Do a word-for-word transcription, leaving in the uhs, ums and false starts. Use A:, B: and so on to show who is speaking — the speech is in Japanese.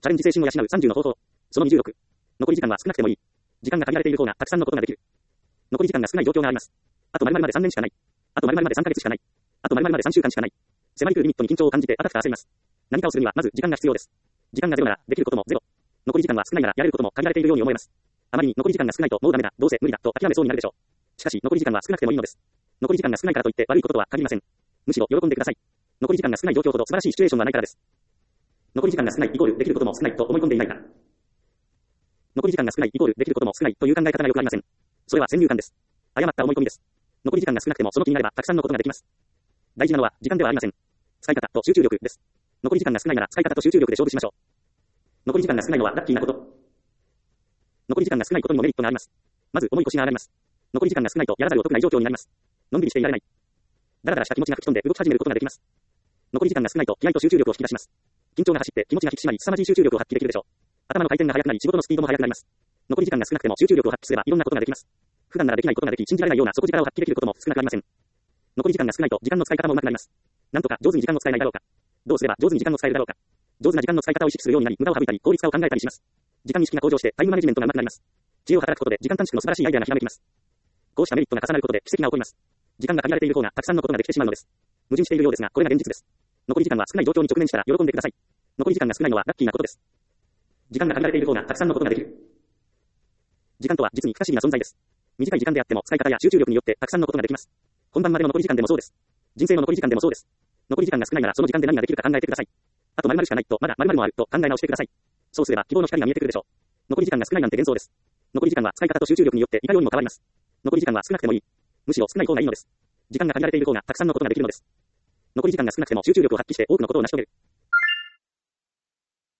A: チャレンジ精神を養うさんじゅうの方法。そのにじゅうろく。残り時間は少なくてもいい。時間が限られている方がたくさんのことができる。残り時間が少ない状況があります。あと〇〇までさんねんしかない。あと〇〇までさんかげつしかない。あと〇〇までさんしゅうかんしかない。迫り来るリミットに緊張を感じてあたふた焦ります。何かをするにはまず時間が必要です。時間がゼロならできることもゼロ。残り時間は少ないならやれることも限られているように思えます。あまりに残り時間が少ないともうダメだ、どうせ無理だと諦めそうになるでしょう。しかし残り時間は少なくてもいいのです。残り時間が少ないからといって悪いこととは限りません。むしろ喜んでください。残り時間が少ない状況ほど素晴らしいシチュエーションはないからです。残り時間が少ないイコールできることも少ないと思い込んでいないか。残り時間が少ないイコールできることも少ないという考え方がよくありません。それは先入観です。誤った思い込みです。残り時間が少なくてもその気になればたくさんのことができます。大事なのは時間ではありません。使い方と集中力です。残り時間が少ないなら使い方と集中力で勝負しましょう。残り時間が少ないのはラッキーなこと。残り時間が少ないことにもメリットがあります。まず重い腰が上がります。残り時間が少ないとやらざるを得ない状況になります。のんびりしていられない。だらだらした気持ちが吹き飛んで動き始めることができます。残り時間が少ないと気合と集中力を引き出します。緊張が走って気持ちが引き締まり凄まじい集中力を発揮できるでしょう。頭の回転が速くなり仕事のスピードも速くなります。残り時間が少なくても集中力を発揮すればいろんなことができます。普段ならできないことができ信じられないような底力を発揮できることも少なくありません。残り時間が少ないと時間の使い方も上手くなります。なんとか上手に時間を使えないだろうか。どうすれば上手に時間を使えるだろうか。上手な時間の使い方を意識するようになり無駄を省いたり効率化を考えたりします。時間意識が向上してタイムマネジメントが上手くなります。知恵を働くことで時間短縮の素晴らしいアイデアがひらめきます。こうしたメリットが重なることで奇跡が起こります。時間が限られている方がたくさんのことができてしまうのです。矛盾しているようですが、これが現実です。残り時間は少ない状況に直面したら喜んでください。残り時間が少ないのはラッキーなことです。時間が限られている方がたくさんのことができる。時間とは実に不可思議な存在です。短い時間であっても使い方や集中力によってたくさんのことができます。本番までの残り時間でもそうです。人生の残り時間でもそうです。残り時間が少ないならその時間で何ができるか考えてください。あと〇〇しかないとまだ〇〇もあると考え直してください。そうすれば希望の光が見えてくるでしょう。残り時間が少ないなんて幻想です。残り時間は使い方と集中力によっていかようにも変わります。残り時間は少なくてもいい。むしろ少ない方がいいのです。時間が限られている方がたくさんのことができるのです。残り時間が少なくても集中力を発揮して多くのことを成し遂げる。